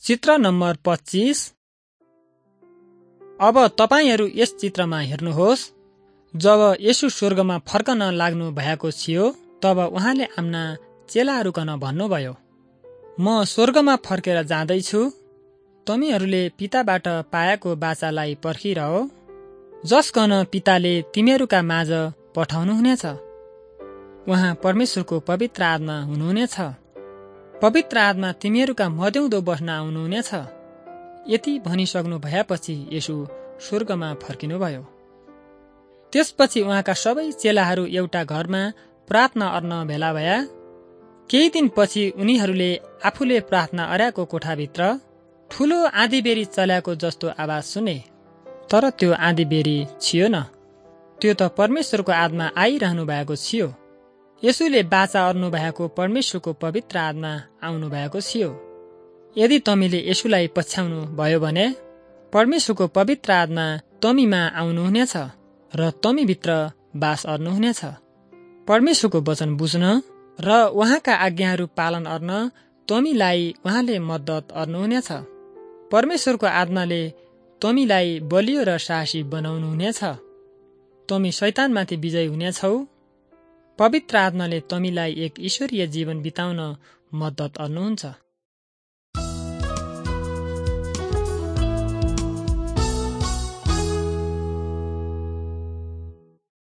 चित्र नम्बर 25। अब तपाईहरू यस चित्रमा हेर्नुहोस्। जब येशू स्वर्गमा फर्कन लाग्नु भएको थियो, तब उहाँले आफ्ना चेलाहरूकन भन्नुभयो, म स्वर्गमा फर्केर जाँदैछु। तिमीहरूले पिताबाट पाएको बाचालाई पर्खिरह, जसकन पिताले तिमीहरूका माझ पठाउनुहुनेछ। उहाँ परमेश्वरको पवित्र आत्मा हुनुहुनेछ। पवित्र आत्मा तिमीहरूका मध्यौदो बस्न आउनुहुनेछ। यति भनिसक्नु भएपछि येशू स्वर्गमा फर्किनुभयो। त्यसपछि उहाँका सबै चेलाहरू एउटा घरमा प्रार्थना गर्न भेला भए। केही दिनपछि उनीहरूले आफूले प्रार्थना अर्याएको कोठाभित्र ठूलो आँधीबेरी चल्याएको जस्तो आवाज सुने। तर त्यो आँधीबेरी छियो न, त्यो त परमेश्वरको आत्मा आइरहनु भएको थियो। येशूले बाचा अर्नु भएको परमेश्वरको पवित्र आत्मा आउनु भएको थियो। यदि तमीले येशूलाई पछ्याउनु भयो भने परमेश्वरको पवित्र आत्मा तमीमा आउनुहुनेछ र तमीभित्र बास अर्नुहुनेछ। परमेश्वरको वचन बुझ्न र उहाँका आज्ञाहरू पालन गर्न तमीलाई उहाँले मद्दत अर्नुहुनेछ। परमेश्वरको आत्माले तमीलाई बलियो र साहसी बनाउनुहुनेछ। तमी शैतानमाथि विजयी हुनेछौ। पवित्र आत्माले तमीलाई एक ईश्वरीय जीवन बिताउन मद्दत अर्नुहुन्छ।